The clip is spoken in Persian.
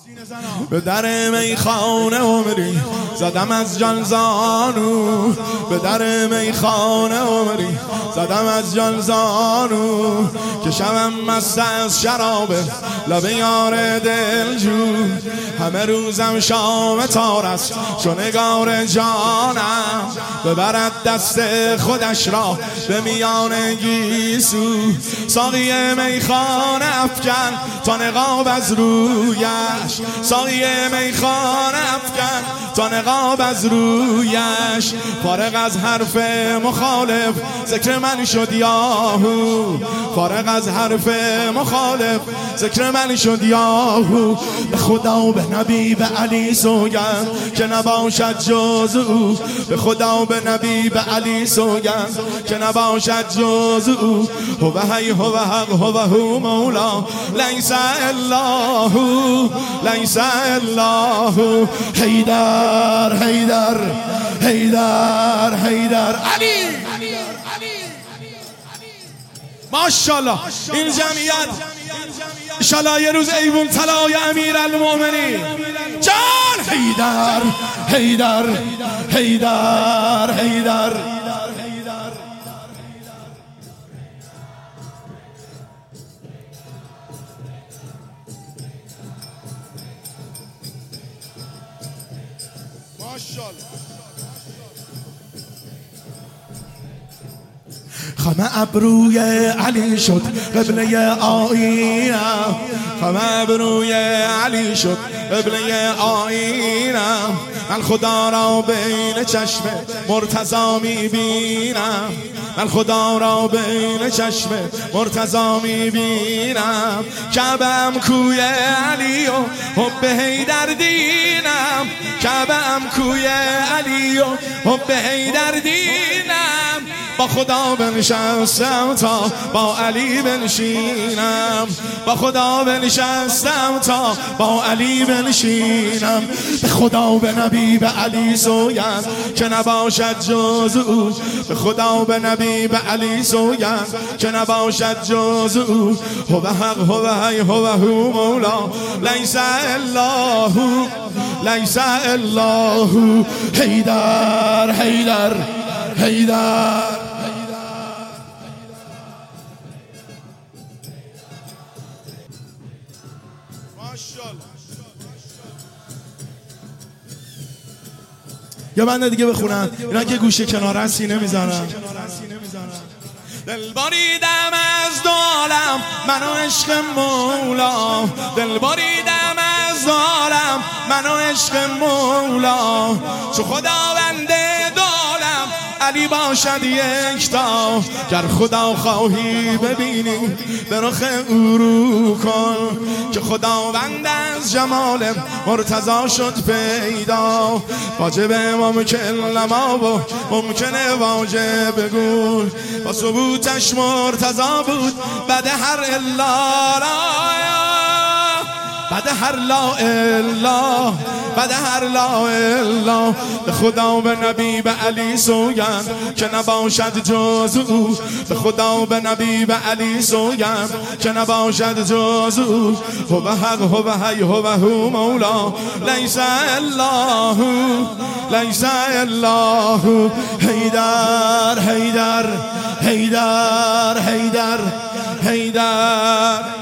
به در میخانه عمری زدم از جان زانو، به در میخانه عمری زدم از جان زانو، که شبم مست از شراب لب یار دلجو، همه روزم شام تار است چو نگار جانم، ببرد دست خودش را به میان گیسو، ساقی میخانه افکن تا نقاب از رویش، ساقی میخانه افکن تا نقاب از رویش، فارغ از حرف مخالف ذکر من شد یاهو، فارغ از حرف مخالف ذکر من شد یاهو، به خدا و به نبی به علی سوگند که نباشد جز او، به خدا و به نبی به علی سوگند که نباشد جز او، هو حی هو حق هو مولا لیس الا هو، لیس الا هو، حیدر حیدر حیدر حیدر علی. ماشاءالله این جمعیت انشالله یه روز ایوون طلای امیرالمومنین جان حیدر حیدر حیدر حیدر. خم ابروی علی شد قبله آیینم، خم ابروی علی شد قبله آیینم، من خدا را بین چشم مرتضی میبینم، من خدا را بین چشم مرتضی میبینم، کعبه‌ام کوی علی و حب حیدر دینم، کعبه‌ام کوی علی و حب حیدر دینم، با خدا بنشستم تا با علی بنشینم، با خدا بنشستم تا با علی بنشینم، به خدا و به نبی به علی سوگند که نباشد جز او، به خدا و به نبی به علی سوگند که نباشد جز او، هو حق هو حی هو مولا لیس الا هو، لیس الا هو، حیدر حیدر حیدر. یه بنده دیگه بخونن اینا که گوشه کنار هست سینه میزنن. دل بریدم از دو عالم منو عشق مولا، دل بریدم از دو عالم منو عشق مولا، چو خداونده دو عالم علی باشد یکتا، گر خدا خواهی ببینی به رخ او رو کن، که خداوند از جمال مرتضی شد پیدا، واجب ممکن لما و ممکنه واجب بگو، با ثبوتش مرتضی بود بعد هر الا بعد هر لا الا بعد هر لا الا، به خدا و به نبی به علی سوگند که نباشد جز او، به خدا و به نبی به علی سوگند که نباشد جز او، هو حق هو حی هو مولا لیس الا هو، لیس الا هو، حیدر حیدر حیدر حیدر حیدر.